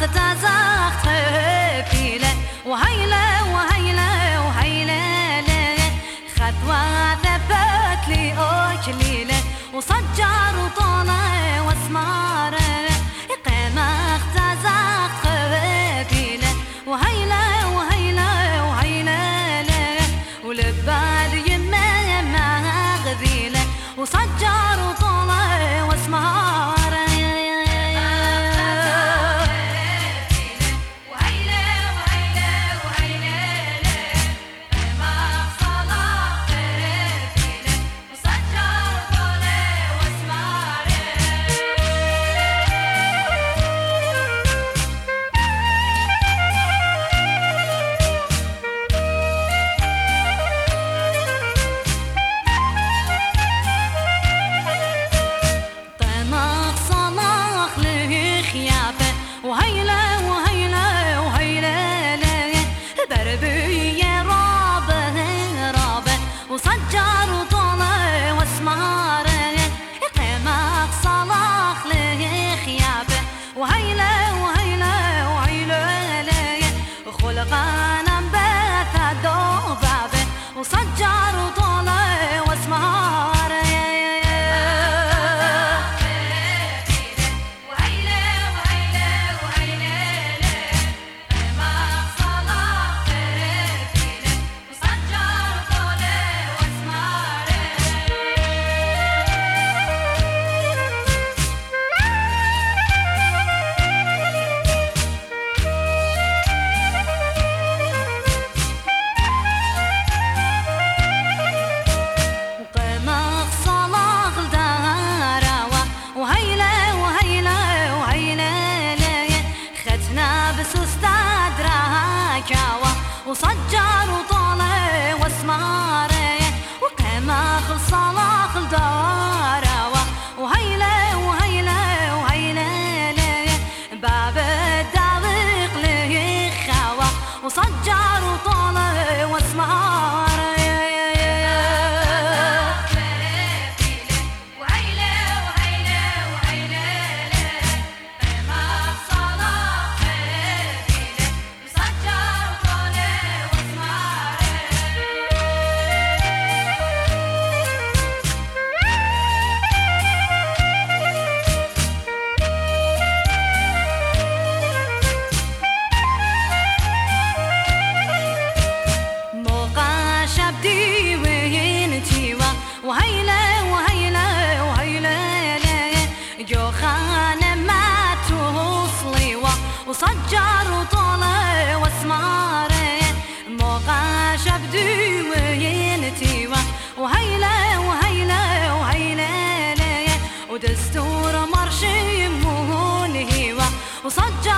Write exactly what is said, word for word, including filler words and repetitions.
اغتزخت خفيله وهيله وهيله وهيله ليه خطوة ثبت لي أكليله وصجر وطاله واسماره قيمة اغتزخت خفيله وهيله وهيله وهيله ليه ولبال يمه ما غذيله وصجر وطاله واسماره وهيله وهيله وهيله ليه بربي يا رابه رابه وصجر وطاله واسماره قيمة صلاح ليه خيابه وهيله وهيله وهيله ليه خلقنا بث دوبابه وصجر وطاله واسماره وصجر وطاله واسماره وقيمة خلصلاخ الداروة وهيله وهيله وهيله ليه باب الداوق ليه خاوة وصجر وطاله واسماره وهيله وهيله وهيله ليه جو خانه ما توصلي وصجر وطاله واسماره موقع شبدي وينتيوه وهيله وهيله وهيله ليه ودستور مرشي مهون هيوه وصجر